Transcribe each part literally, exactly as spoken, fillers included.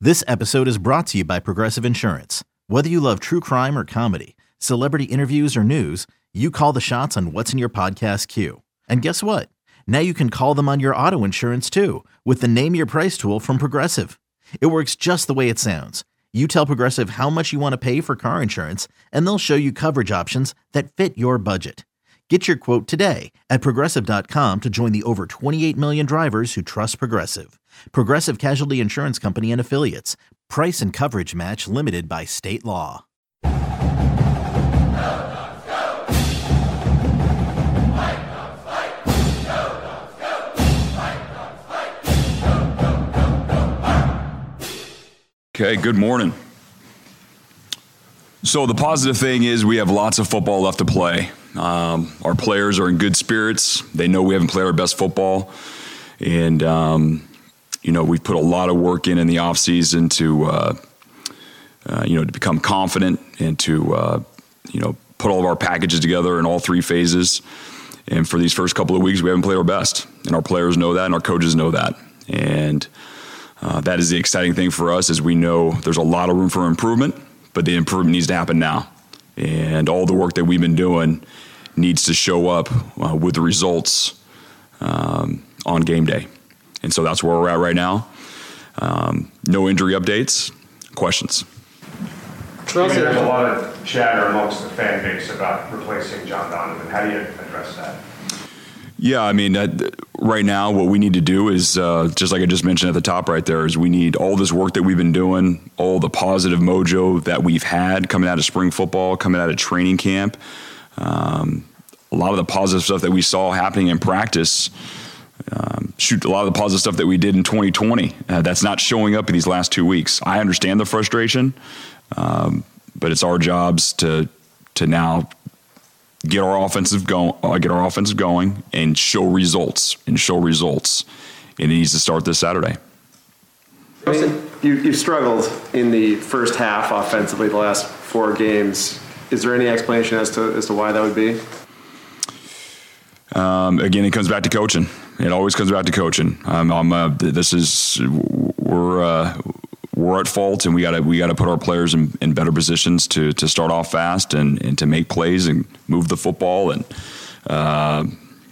This episode is brought to you by Progressive Insurance. Whether you love true crime or comedy, celebrity interviews or news, you call the shots on what's in your podcast queue. And guess what? Now you can call them on your auto insurance too with the Name Your Price tool from Progressive. It works just the way it sounds. You tell Progressive how much you want to pay for car insurance, and they'll show you coverage options that fit your budget. Get your quote today at Progressive dot com to join the over twenty-eight million drivers who trust Progressive. Progressive Casualty Insurance Company and Affiliates. Price and coverage match limited by state law. Okay, good morning. So the positive thing is we have lots of football left to play. Um, our players are in good spirits. They know we haven't played our best football. And, um, you know, we've put a lot of work in in the offseason to, uh, uh, you know, to become confident and to, uh, you know, put all of our packages together in all three phases. And for these first couple of weeks, we haven't played our best. And our players know that and our coaches know that. And uh, that is the exciting thing for us, is we know there's a lot of room for improvement, but the improvement needs to happen now. And all the work that we've been doing needs to show up uh, with the results um, on game day. And so that's where we're at right now. Um, no injury updates. Questions? There's a lot of chatter amongst the fan base about replacing John Donovan. How do you address that? Yeah, I mean, uh, right now what we need to do is, uh, just like I just mentioned at the top right there, is we need all this work that we've been doing, all the positive mojo that we've had coming out of spring football, coming out of training camp, um, a lot of the positive stuff that we saw happening in practice, um, shoot, a lot of the positive stuff that we did in twenty twenty, uh, that's not showing up in these last two weeks. I understand the frustration, um, but it's our jobs to to now get our offensive go, uh, get our offensive going, and show results and show results. And it needs to start this Saturday. I mean, you you struggled in the first half offensively the last four games. Is there any explanation as to as to why that would be? Um, again, it comes back to coaching. It always comes back to coaching. Um, I'm, uh, this is we're uh, we're at fault, and we got to we got to put our players in, in better positions to to start off fast and, and to make plays and move the football and uh,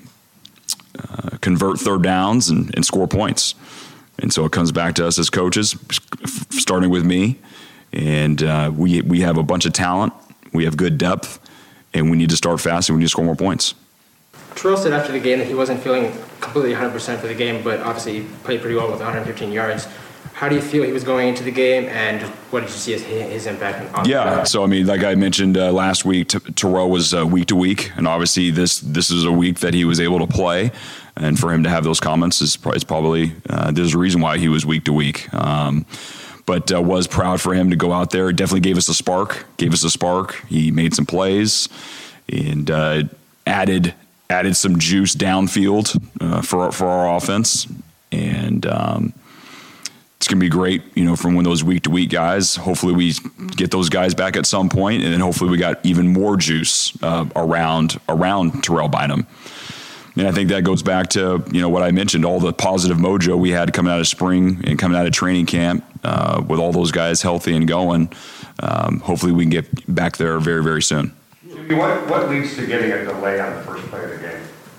uh, convert third downs and, and score points. And so it comes back to us as coaches, starting with me. And uh, we we have a bunch of talent. We have good depth, and we need to start fast, and we need to score more points. Terrell said after the game that he wasn't feeling completely one hundred percent for the game, but obviously he played pretty well with one hundred fifteen yards. How do you feel he was going into the game, and what did you see as his impact on Yeah, the so I mean, like I mentioned uh, last week, T- Terrell was uh, week to week, and obviously this this is a week that he was able to play, and for him to have those comments is, is probably uh, there's a reason why he was week to week. Um, but uh, was proud for him to go out there. Definitely gave us a spark. Gave us a spark. He made some plays and uh, added. added some juice downfield uh, for, for our offense. And um, it's going to be great, you know, from when those week-to-week guys, hopefully we get those guys back at some point, and then hopefully we got even more juice uh, around around Terrell Bynum. And I think that goes back to, you know, what I mentioned, all the positive mojo we had coming out of spring and coming out of training camp uh, with all those guys healthy and going. Um, hopefully we can get back there very, very soon. What, what leads to getting a delay on the first play of the game?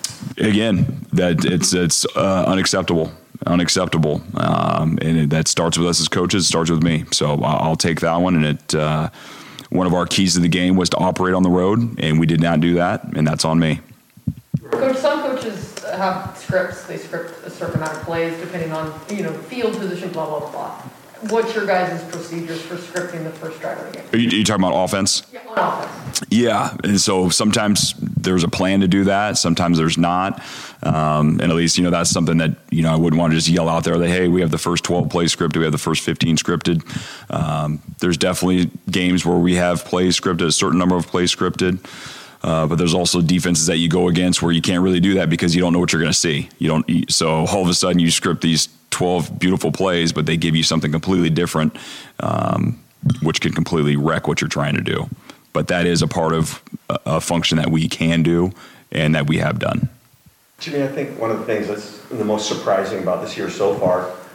Again, that it's it's uh, unacceptable, unacceptable, um, and it, that starts with us as coaches. It starts with me, so I'll, I'll take that one. And it uh, one of our keys to the game was to operate on the road, and we did not do that, and that's on me. Coach, some coaches have scripts. They script a certain amount of plays depending on, you know, field position, blah blah blah. What's your guys' procedures for scripting the first drive of the game? Are you, are you talking about offense? Yeah, on offense. Yeah, and so sometimes there's a plan to do that. Sometimes there's not. Um, and at least, you know, that's something that, you know, I wouldn't want to just yell out there that, hey, we have the first twelve plays scripted, we have the first fifteen scripted. Um, there's definitely games where we have plays scripted, a certain number of plays scripted. Uh, but there's also defenses that you go against where you can't really do that because you don't know what you're going to see. You don't. So all of a sudden you script these twelve beautiful plays, but they give you something completely different, um, which can completely wreck what you're trying to do. But that is a part of a, a function that we can do and that we have done. Jimmy, I think one of the things that's the most surprising about this year so far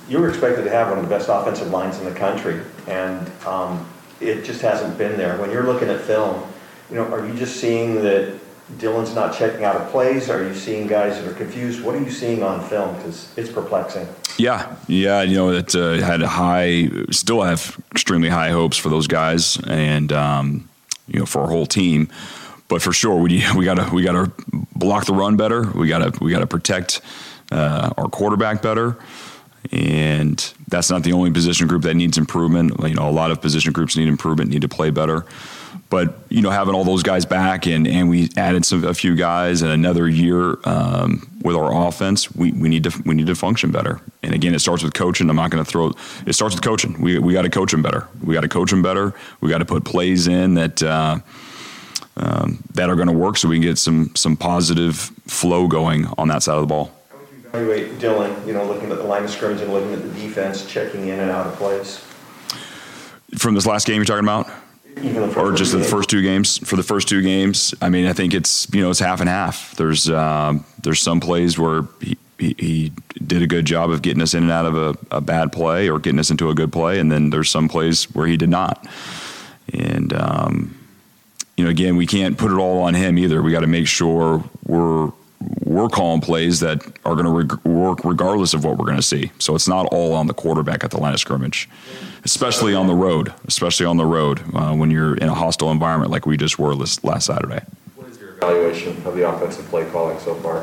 you were expected to have one of the best offensive lines in the country, and um, it just hasn't been there. When you're looking at film, you know, are you just seeing that Dylan's not checking out of plays? Are you seeing guys that are confused? What are you seeing on film? Because it's perplexing. Yeah, yeah, you know, it uh, had high, still have extremely high hopes for those guys, and um, you know, for our whole team. But for sure, we we gotta we gotta block the run better. We gotta we gotta protect uh, our quarterback better, and that's not the only position group that needs improvement. You know, a lot of position groups need improvement, need to play better. But you know, having all those guys back, and, and we added some a few guys, and another year um, with our offense, we, we need to we need to function better. And again, it starts with coaching. I'm not going to throw. It starts with coaching. We we got to coach them better. We got to coach them better. We got to put plays in that. Uh, Um, that are going to work, so we can get some some positive flow going on that side of the ball. How would you evaluate Dylan, you know, looking at the line of scrimmage and looking at the defense, checking in and out of plays? From this last game you're talking about? Even the or just the first two games? For the first two games, I mean, I think it's, you know, it's half and half. There's um, there's some plays where he, he, he did a good job of getting us in and out of a, a bad play or getting us into a good play, and then there's some plays where he did not. And, um, you know, again, we can't put it all on him either. We got to make sure we're we're calling plays that are going to reg- work regardless of what we're going to see. So it's not all on the quarterback at the line of scrimmage, especially on the road, especially on the road uh, when you're in a hostile environment like we just were last, last Saturday. What is your evaluation of the offensive play calling so far?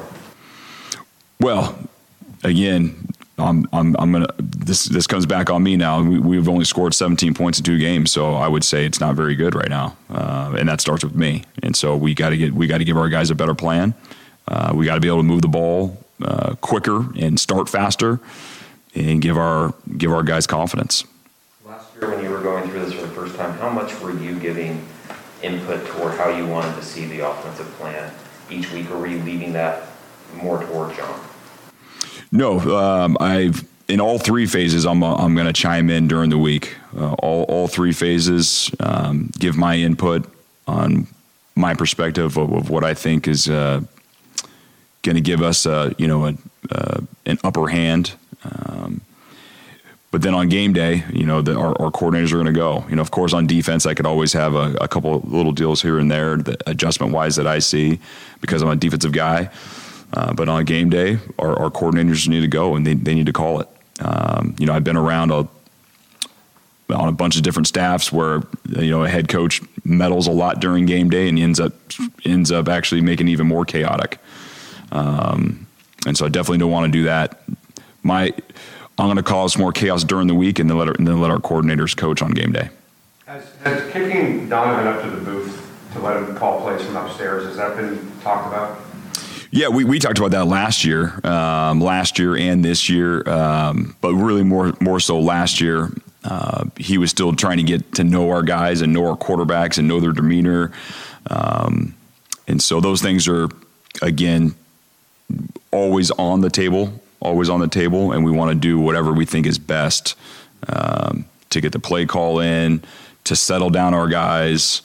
Well, again, I'm I'm I'm gonna this this comes back on me now. We, we've only scored seventeen points in two games, so I would say it's not very good right now, uh, and that starts with me. And so we got to get we got to give our guys a better plan. Uh, we got to be able to move the ball uh, quicker and start faster, and give our give our guys confidence. Last year, when you were going through this for the first time, how much were you giving input toward how you wanted to see the offensive plan each week, or were you leaving that more toward John? No, um, I've in all three phases. I'm uh, I'm going to chime in during the week. Uh, all all three phases, um, give my input on my perspective of, of what I think is uh, going to give us, uh, you know, a, uh, an upper hand. Um, but then on game day, you know, the, our, our coordinators are going to go. You know, of course, on defense, I could always have a, a couple of little deals here and there, the adjustment wise that I see because I'm a defensive guy. Uh, but on game day, our, our coordinators need to go, and they, they need to call it. Um, you know, I've been around a, on a bunch of different staffs where, you know, a head coach meddles a lot during game day and ends up ends up actually making it even more chaotic. Um, and so I definitely don't want to do that. My I'm going to cause more chaos during the week, and then let our, and then let our coordinators coach on game day. Has, has kicking Donovan up to the booth to let him call plays from upstairs, has that been talked about? Yeah, we, we talked about that last year, um, last year and this year, um, but really more more so last year. Uh, he was still trying to get to know our guys and know our quarterbacks and know their demeanor. Um, and so those things are, again, always on the table, always on the table, and we want to do whatever we think is best um, to get the play call in, to settle down our guys.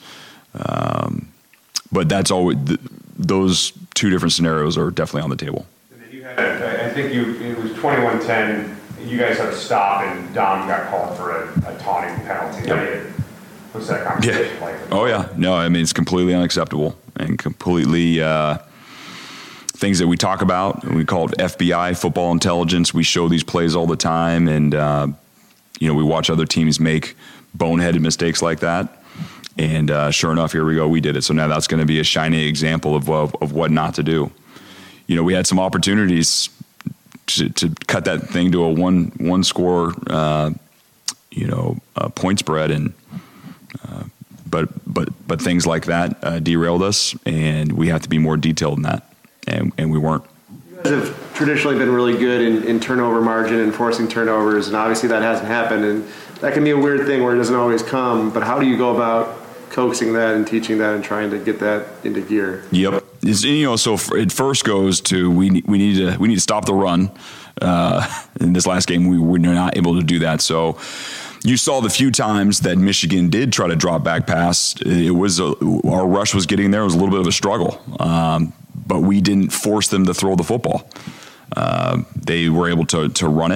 Um, but that's always th- those two different scenarios are definitely on the table. You had a, I think you it was twenty-one ten. You guys had a stop, and Dom got called for a, a taunting penalty. Yep. What's that conversation yeah. like? Oh yeah, no, I mean it's completely unacceptable and completely uh, things that we talk about. We call it F B I, football intelligence. We show these plays all the time, and uh, you know we watch other teams make boneheaded mistakes like that. And uh, sure enough, here we go. We did it. So now that's going to be a shining example of, of of what not to do. You know, we had some opportunities to, to cut that thing to a one one score, uh, you know, uh, point spread, and uh, but but but things like that uh, derailed us, and we have to be more detailed in that, and and we weren't. You guys have traditionally been really good in, in turnover margin and forcing turnovers, and obviously that hasn't happened, and that can be a weird thing where it doesn't always come. But how do you go about coaxing that and teaching that and trying to get that into gear? Yep. It's, you know, so it first goes to we we need to we need to stop the run. Uh, in this last game, we were not able to do that. So you saw the few times that Michigan did try to drop back pass. It was a, our rush was getting there. It was a little bit of a struggle, um, but we didn't force them to throw the football. Uh, they were able to to run it,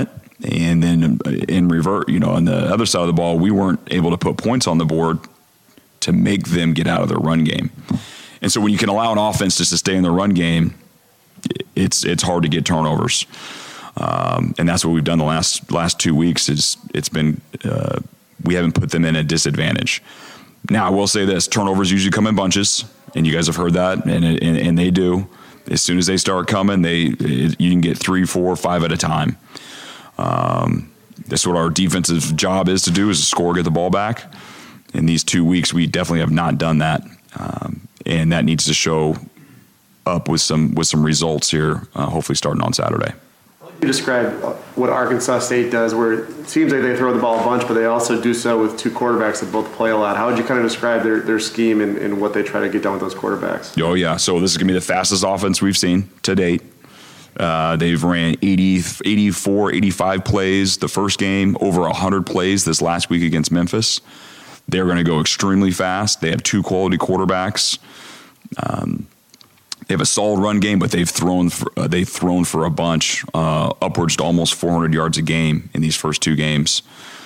And then in revert, you know, on the other side of the ball, we weren't able to put points on the board to make them get out of their run game. And so when you can allow an offense just to stay in the run game, it's it's hard to get turnovers. Um, and that's what we've done the last last two weeks. Is it's been uh, we haven't put them in a disadvantage. Now I will say this: turnovers usually come in bunches, and you guys have heard that, and and, and they do. As soon as they start coming, they it, you can get three, four, five at a time. Um, that's what our defensive job is to do: is to score, get the ball back. In these two weeks, we definitely have not done that, um, and that needs to show up with some with some results here. Uh, hopefully, starting on Saturday. You described what Arkansas State does, where it seems like they throw the ball a bunch, but they also do so with two quarterbacks that both play a lot. How would you kind of describe their, their scheme and, and what they try to get done with those quarterbacks? Oh, yeah. So this is going to be the fastest offense we've seen to date. Uh, they've ran eighty, eighty-four, eighty-five plays the first game, over one hundred plays this last week against Memphis. They're going to go extremely fast. They have two quality quarterbacks. Um, They have a solid run game, but they've thrown for, uh, they've thrown for a bunch, uh, upwards to almost four hundred yards a game in these first two games.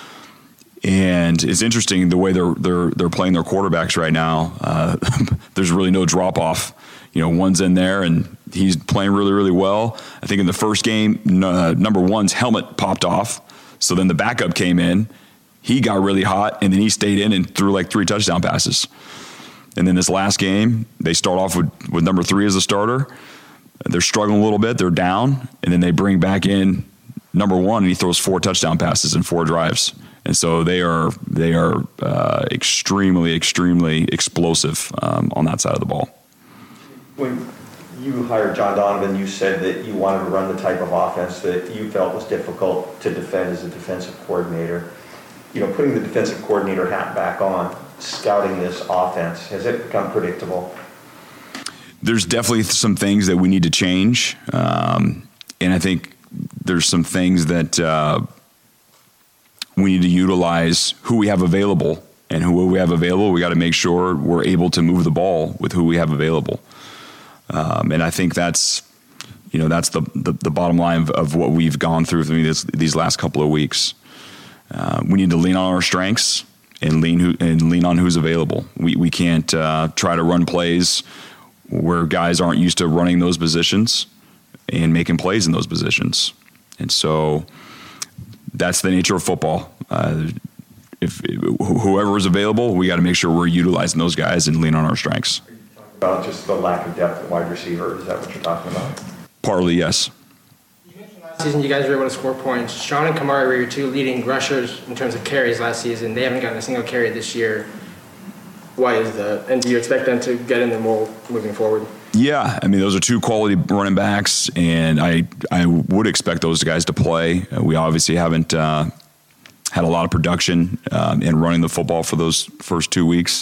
And it's interesting the way they're they're they're playing their quarterbacks right now. Uh, there's really no drop off. You know, one's in there and he's playing really really well. I think in the first game, uh, number one's helmet popped off, so then the backup came in. He got really hot, and then he stayed in and threw like three touchdown passes. And then this last game, they start off with, with number three as a starter. They're struggling a little bit. They're down. And then they bring back in number one, and he throws four touchdown passes in four drives. And so they are they are uh, extremely, extremely explosive um, on that side of the ball. When you hired John Donovan, you said that you wanted to run the type of offense that you felt was difficult to defend as a defensive coordinator. You know, putting the defensive coordinator hat back on, scouting this offense, has it become predictable? There's definitely some things that we need to change. Um, and I think there's some things that uh, we need to utilize who we have available. And who we have available, we got to make sure we're able to move the ball with who we have available. Um, and I think that's, you know, that's the, the, the bottom line of, of what we've gone through this, these last couple of weeks. Uh, we need to lean on our strengths and lean who, and lean on who's available. We we can't uh, try to run plays where guys aren't used to running those positions and making plays in those positions. And so that's the nature of football. Uh, if, if whoever is available, we got to make sure we're utilizing those guys and lean on our strengths. Are you talking about just the lack of depth at wide receiver? Is that what you're talking about? Partly, yes. Season, you guys were able to score points. Sean and Kamari were your two leading rushers in terms of carries last season. They haven't gotten a single carry this year. Why is that? And do you expect them to get in the mold moving forward? Yeah, I mean, those are two quality running backs, and I I would expect those guys to play. Uh, we obviously haven't uh, had a lot of production um, in running the football for those first two weeks.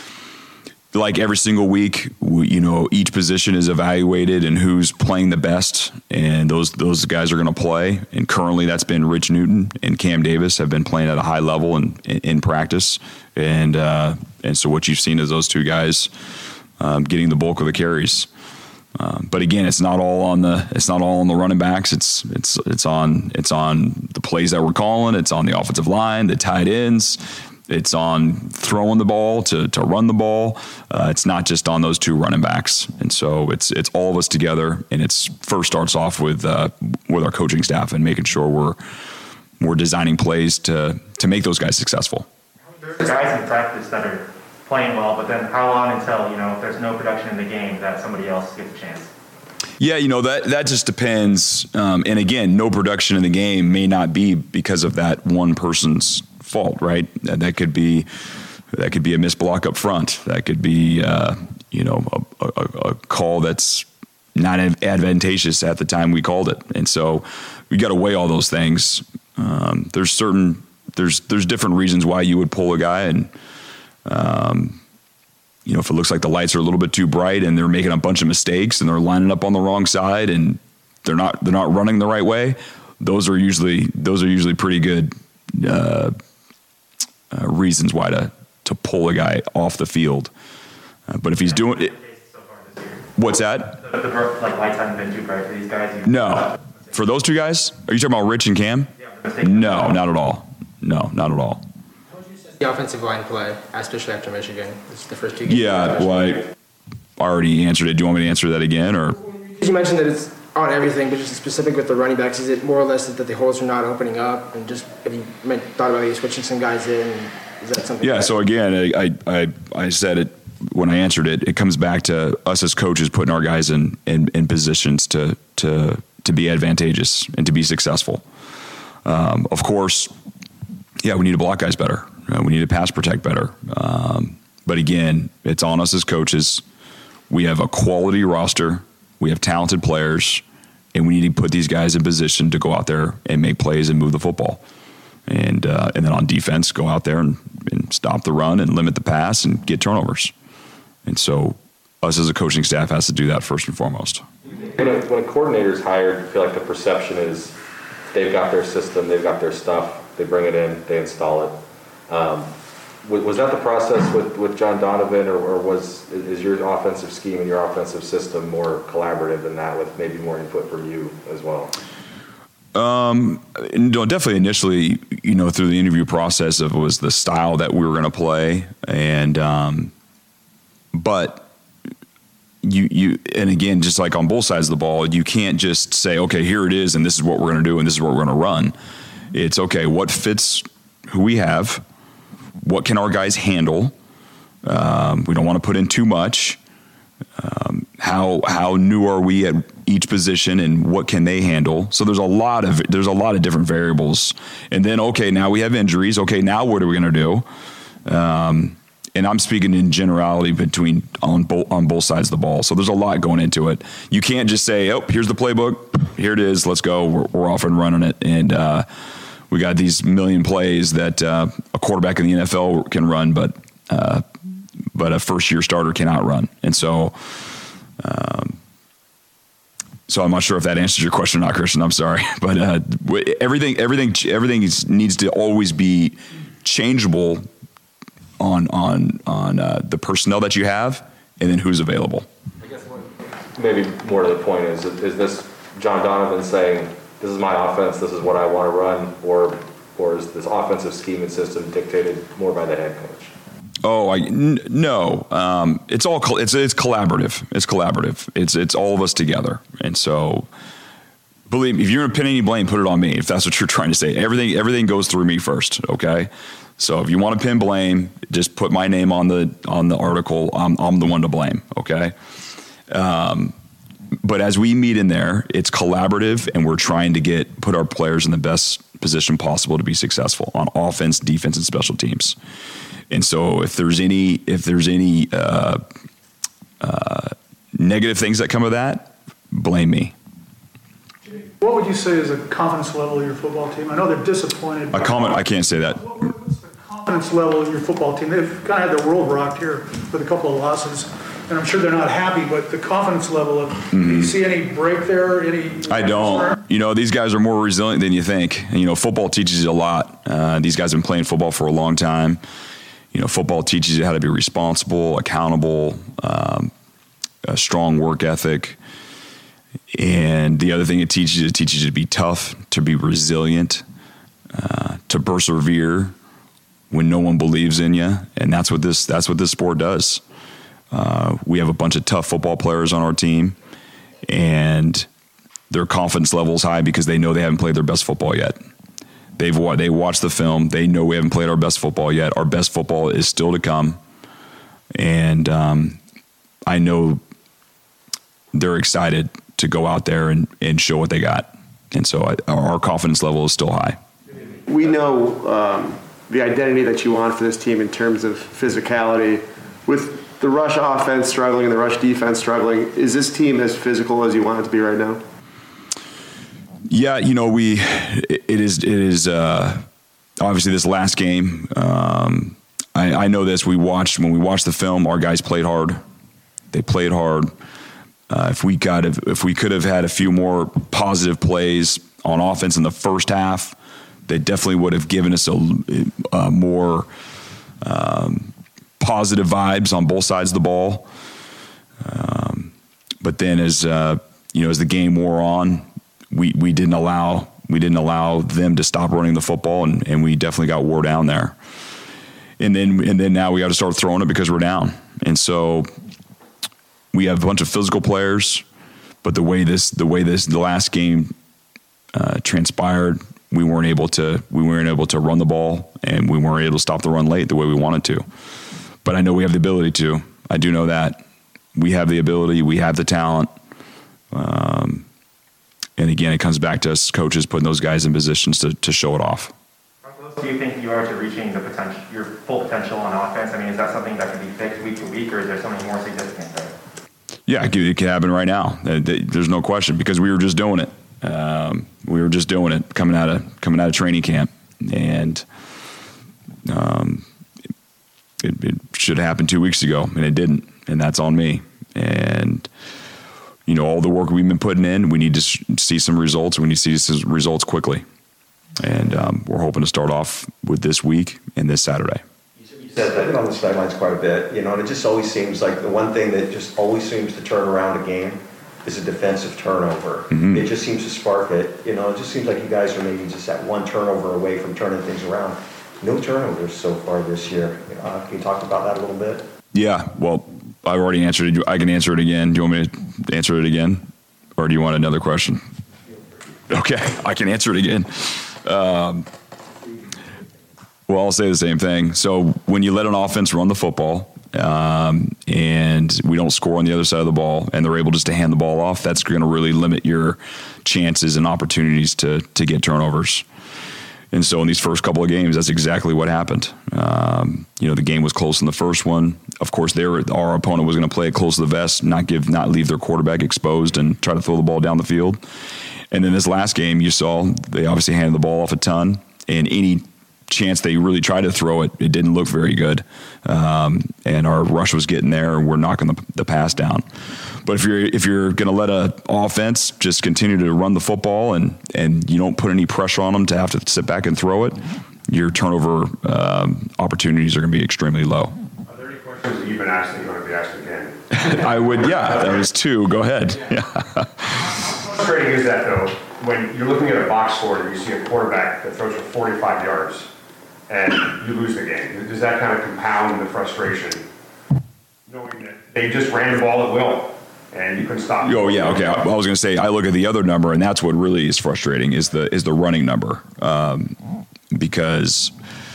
Like every single week, we, you know, each position is evaluated and who's playing the best, and those those guys are going to play. And currently, that's been Rich Newton and Cam Davis have been playing at a high level in in, in practice, and uh, and so what you've seen is those two guys um, getting the bulk of the carries. Um, but again, it's not all on the it's not all on the running backs. It's it's it's on it's on the plays that we're calling. It's on the offensive line, the tight ends. It's on throwing the ball to to run the ball. Uh, it's not just on those two running backs, and so it's it's all of us together. And it's first starts off with uh, with our coaching staff and making sure we're we're designing plays to to make those guys successful. There's guys in practice that are playing well, but then how long until, you know, if there's no production in the game, that somebody else gets a chance? Yeah, you know, that that just depends. Um, and again, no production in the game may not be because of that one person's fault, right? That, that could be that could be a missed block up front. That could be uh, you know a, a, a call that's not advantageous at the time we called it, and so we got to weigh all those things. Um, there's certain there's there's different reasons why you would pull a guy, and um, you know if it looks like the lights are a little bit too bright and they're making a bunch of mistakes and they're lining up on the wrong side and they're not they're not running the right way. Those are usually those are usually pretty good. Uh, Uh, reasons why to to pull a guy off the field, uh, but if he's doing it, what's that? The, the like lights haven't been too bright for these guys. No, for those two guys, are you talking about Rich and Cam? Yeah, No, not at all. No, not at all. The offensive line play, especially after Michigan. This is the first two games. Yeah, well, I already answered it. Do you want me to answer that again, or? You mentioned that it's on everything, but just specific with the running backs, is it more or less that the holes are not opening up, and just have you meant, thought about maybe switching some guys in? Is that something? Yeah. that, So again, I, I I said it when I answered it. It comes back to us as coaches putting our guys in in, in positions to to to be advantageous and to be successful. Um, of course, yeah, we need to block guys better. Uh, we need to pass protect better. Um, but again, it's on us as coaches. We have a quality roster. We have talented players, and we need to put these guys in position to go out there and make plays and move the football. And uh, and then on defense, go out there and, and stop the run and limit the pass and get turnovers. And so us as a coaching staff has to do that first and foremost. When a, when a coordinator's hired, I feel like the perception is they've got their system, they've got their stuff, they bring it in, they install it. Um, was, was that the process with, with John Donovan, or, or was is your offensive scheme and your offensive system more collaborative than that, with maybe more input from you as well? Um, no, definitely initially, you know, through the interview process of was the style that we were going to play. And, um, but you, you, and again, just like on both sides of the ball, you can't just say, okay, here it is, and this is what we're going to do, and this is what we're going to run. It's okay, what fits who we have, what can our guys handle? Um, we don't want to put in too much. Um, how how new are we at each position, and what can they handle? So there's a lot of there's a lot of different variables. And then okay, now we have injuries. Okay, now what are we going to do? Um, and I'm speaking in generality between on both on both sides of the ball. So there's a lot going into it. You can't just say, oh, here's the playbook, here it is, let's go. We're, we're off and running it, and uh, we got these million plays that uh, a quarterback in the N F L can run, but uh, but a first-year starter cannot run. And so, um, so I'm not sure if that answers your question or not, Christian. I'm sorry, but uh, everything, everything, everything is, needs to always be changeable on on on uh, the personnel that you have, and then who's available. I guess maybe more to the point is: is this John Donovan saying, "This is my offense. This is what I want to run," or or is this offensive scheme and system dictated more by the head coach? Oh, I n- no. Um, it's all col- it's it's collaborative. It's collaborative. It's it's all of us together. And so, believe me, if you're gonna pin any blame, put it on me. If that's what you're trying to say, everything everything goes through me first. Okay. So if you want to pin blame, just put my name on the on the article. I'm I'm the one to blame. Okay. Um, but as we meet in there, it's collaborative, and we're trying to get put our players in the best position possible to be successful on offense, defense, and special teams. And so if there's any if there's any uh, uh, negative things that come of that, blame me. What would you say is the confidence level of your football team? I know they're disappointed. A comment, I can't say that. What's the confidence level of your football team? They've kind of had their world rocked here with a couple of losses, and I'm sure they're not happy, but the confidence level of, mm-hmm. do you see any break there? Any? I don't. You know, these guys are more resilient than you think. And, you know, football teaches you a lot. Uh, these guys have been playing football for a long time. You know, football teaches you how to be responsible, accountable, um, a strong work ethic. And the other thing it teaches you, it teaches you to be tough, to be resilient, uh, to persevere when no one believes in you. And that's what this that's what this sport does. Uh, we have a bunch of tough football players on our team, and their confidence level is high because they know they haven't played their best football yet. They've they watched the film. They know we haven't played our best football yet. Our best football is still to come, and um, I know they're excited to go out there and, and show what they got. And so I, our confidence level is still high. We know um, the identity that you want for this team in terms of physicality. With the rush offense struggling and the rush defense struggling, is this team as physical as you want it to be right now? Yeah, you know, we it is it is uh, obviously this last game. Um, I, I know this. We watched when we watched the film. Our guys played hard. They played hard. Uh, if we got if, if we could have had a few more positive plays on offense in the first half, they definitely would have given us a, a more um, positive vibes on both sides of the ball. Um, but then as uh, you know, as the game wore on, we we didn't allow we didn't allow them to stop running the football, and, and we definitely got wore down there. And then and then now we got to start throwing it because we're down. And so we have a bunch of physical players, but the way this the way this the last game uh, transpired, we weren't able to we weren't able to run the ball, and we weren't able to stop the run late the way we wanted to. But I know we have the ability to. I do know that we have the ability, we have the talent. Um, and again, it comes back to us coaches putting those guys in positions to, to show it off. How close do you think you are to reaching the potential, your full potential on offense? I mean, is that something that can be fixed week to week, or is there something more significant there? Yeah, it can happen right now. There's no question, because we were just doing it. Um, we were just doing it coming out of coming out of training camp, and um, it, it should have happened two weeks ago, and it didn't, and that's on me. And you know, all the work we've been putting in, we need to see some results. We need to see some results quickly, and um, we're hoping to start off with this week and this Saturday. You said that on the sidelines quite a bit, you know, and it just always seems like the one thing that just always seems to turn around a game is a defensive turnover. Mm-hmm. It just seems to spark it. You know, it just seems like you guys are maybe just that one turnover away from turning things around. No turnovers so far this year. Uh, can you talk about that a little bit? Yeah, well, I've already answered it. I can answer it again. Do you want me to answer it again? Or do you want another question? Okay, I can answer it again. Um, well, I'll say the same thing. So when you let an offense run the football, um, and we don't score on the other side of the ball, and they're able just to hand the ball off, that's going to really limit your chances and opportunities to to get turnovers. And so in these first couple of games, that's exactly what happened. Um, you know, the game was close in the first one. Of course, they were, our opponent was going to play it close to the vest, not give, not leave their quarterback exposed, and try to throw the ball down the field. And then this last game, you saw they obviously handed the ball off a ton, and any chance they really tried to throw it, it didn't look very good. Um, and our rush was getting there, and we're knocking the, the pass down. But if you're if you're going to let a offense just continue to run the football, and and you don't put any pressure on them to have to sit back and throw it, your turnover um, opportunities are going to be extremely low. Are there any questions that you've been asked that you're going to be asked again? I would, yeah. That was two. Go ahead. Yeah. How frustrating is that, though, when you're looking at a box score and you see a quarterback that throws for forty-five yards and you lose the game? Does that kind of compound the frustration, knowing that they just ran the ball at will and you couldn't stop? Oh yeah, okay. I, I was going to say, I look at the other number, and that's what really is frustrating is the is the running number, um, because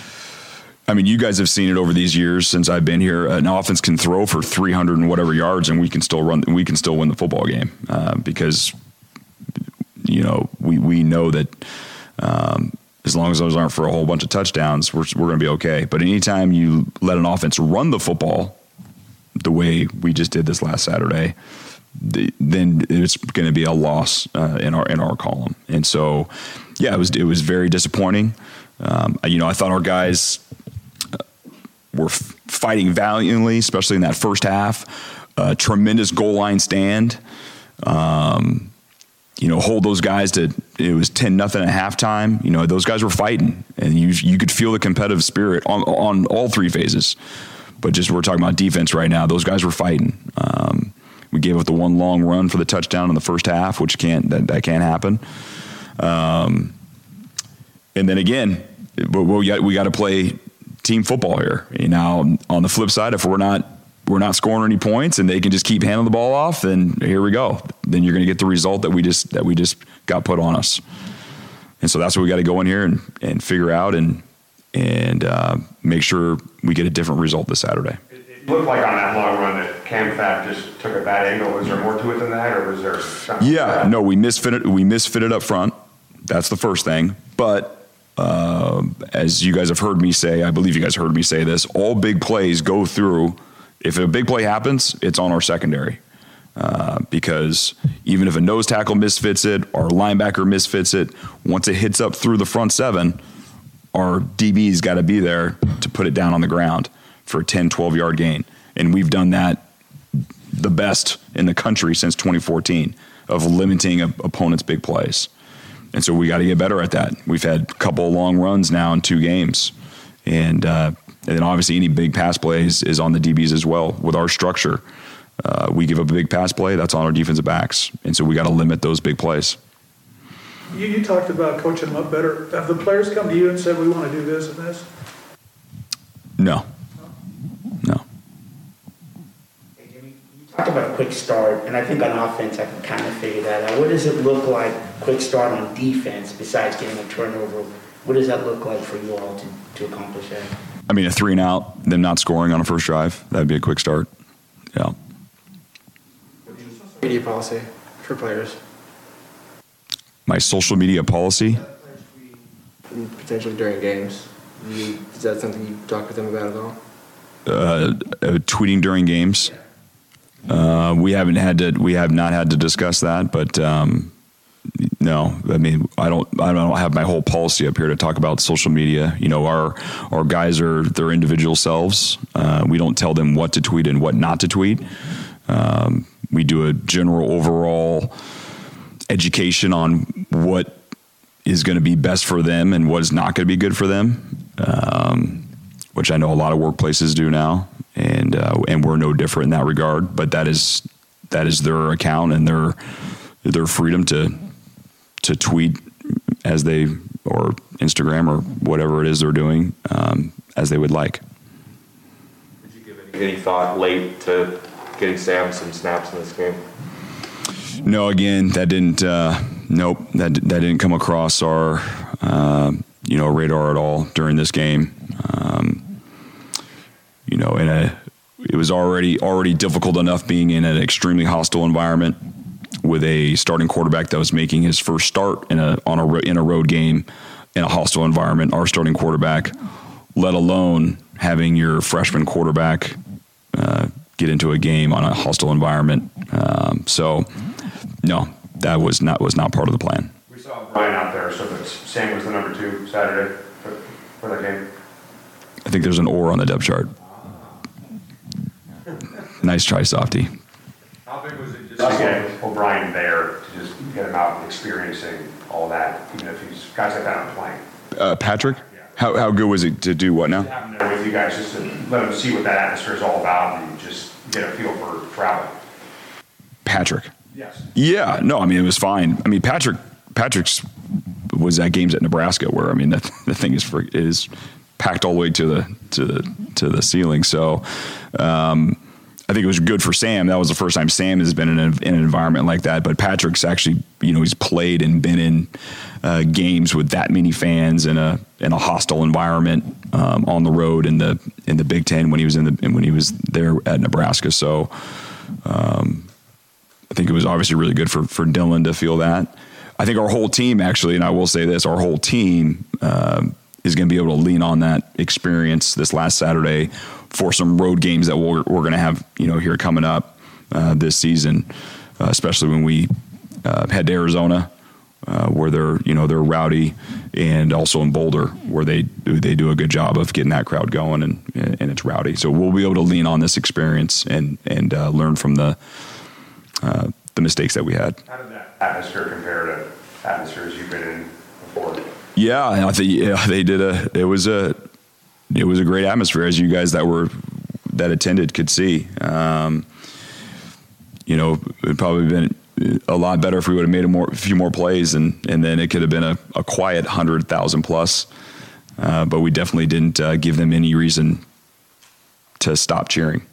I mean, you guys have seen it over these years since I've been here. An offense can throw for three hundred and whatever yards, and we can still run. We can still win the football game uh, because you know we we know that. Um, As long as those aren't for a whole bunch of touchdowns, we're we're going to be okay. But anytime you let an offense run the football the way we just did this last Saturday, the, then it's going to be a loss uh, in our in our column. And so, yeah, it was it was very disappointing. Um, you know, I thought our guys were f- fighting valiantly, especially in that first half. Uh, tremendous goal line stand. Um, You know, hold those guys to, it was ten nothing at halftime. You know, those guys were fighting, and you you could feel the competitive spirit on on all three phases. But just we're talking about defense right now. Those guys were fighting. Um, we gave up the one long run for the touchdown in the first half, which can't that, that can't happen. Um, and then again, we got we got to play team football here. You know, on the flip side, if we're not we're not scoring any points and they can just keep handing the ball off, then here we go. Then you're going to get the result that we just that we just got put on us. And so that's what we got to go in here and, and figure out and and uh, make sure we get a different result this Saturday. It looked like on that long run that Cam Fab just took a bad angle. Was there more to it than that, or was there something? Yeah, no, we misfitted. We misfitted up front. That's the first thing. But uh, as you guys have heard me say, I believe you guys heard me say this. All big plays go through. If a big play happens, it's on our secondary. Uh, because even if a nose tackle misfits it, our linebacker misfits it, once it hits up through the front seven, our D B's got to be there to put it down on the ground for a ten, twelve-yard gain. And we've done that the best in the country since twenty fourteen of limiting a, opponents' big plays. And so we got to get better at that. We've had a couple of long runs now in two games. And uh, and then obviously any big pass plays is on the D Bs as well. With our structure, uh, we give up a big pass play, that's on our defensive backs. And so we got to limit those big plays. You, you talked about coaching them up better. Have the players come to you and said, we want to do this and this? No. No. Hey, Jimmy, you talked about a quick start, and I think on offense I can kind of figure that out. What does it look like, quick start on defense, besides getting a turnover? What does that look like for you all to, to accomplish that? I mean, a three and out, them not scoring on a first drive, that would be a quick start. Yeah. Media policy for players. My social media policy? Potentially during games. You, is that something you talk with them about at all? Uh, uh, tweeting during games. Uh, we haven't had to. We have not had to discuss that, but um, no. I mean, I don't. I don't have my whole policy up here to talk about social media. You know, our our guys are their individual selves. Uh, we don't tell them what to tweet and what not to tweet. Um, we do a general overall education on what is going to be best for them and what is not going to be good for them, um, which I know a lot of workplaces do now, and uh, and we're no different in that regard. But that is that is their account and their their freedom to to tweet as they or Instagram or whatever it is they're doing um, as they would like. Did you give any, any thought late to getting Sam some snaps in this game? No, again, that didn't. Uh, nope, that that didn't come across our uh, you know radar at all during this game. Um, you know, in a it was already already difficult enough being in an extremely hostile environment with a starting quarterback that was making his first start in a on a in a road game in a hostile environment. Our starting quarterback, let alone having your freshman quarterback uh, get into a game on a hostile environment. Um, so. No, that was not was not part of the plan. We saw Brian out there, so that Sam was the number two Saturday for, for that game. I think there's an or on the depth chart. Nice try, Softy. How big was it just to get O'Brien there, to just get him out and experiencing all that, even if he's guys like that aren't playing? Uh, Patrick? Yeah. How how good was it to do what now? To have him there with you guys, just to let him see what that atmosphere is all about and just get a feel for traveling. Patrick? Yes. Yeah, no, I mean, it was fine. I mean, Patrick Patrick's was at games at Nebraska where, I mean, the, the thing is for, is packed all the way to the to the, to the ceiling. So um, I think it was good for Sam. That was the first time Sam has been in, a, in an environment like that. But Patrick's actually, you know, he's played and been in uh, games with that many fans in a in a hostile environment um, on the road in the in the Big Ten when he was in the when he was there at Nebraska. So. Um, I think it was obviously really good for, for Dylan to feel that. I think our whole team actually, and I will say this, our whole team uh, is going to be able to lean on that experience this last Saturday for some road games that we're, we're going to have, you know, here coming up uh, this season, uh, especially when we uh, head to Arizona, uh, where they're, you know, they're rowdy, and also in Boulder, where they they do a good job of getting that crowd going and and it's rowdy. So we'll be able to lean on this experience and and uh, learn from the. Uh, the mistakes that we had. How did that atmosphere compare to atmospheres you've been in before? Yeah, I think yeah, they did a. It was a. It was a great atmosphere, as you guys that were that attended could see. Um, you know, it'd probably been a lot better if we would have made a more, a few more plays, and and then it could have been a, a quiet hundred thousand plus. Uh, but we definitely didn't uh, give them any reason to stop cheering.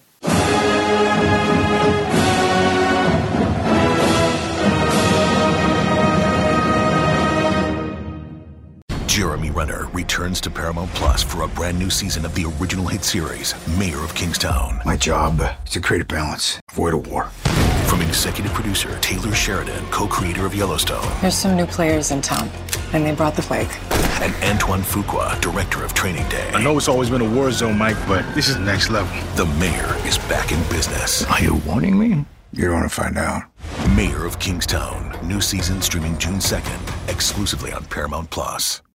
Jeremy Renner returns to Paramount Plus for a brand new season of the original hit series, Mayor of Kingstown. My job is to create a balance, avoid a war. From executive producer Taylor Sheridan, co-creator of Yellowstone. There's some new players in town, and they brought the plague. And Antoine Fuqua, director of Training Day. I know it's always been a war zone, Mike, but this is next level. The Mayor is back in business. Are you warning me? You're going to find out. Mayor of Kingstown, new season streaming June second, exclusively on Paramount Plus.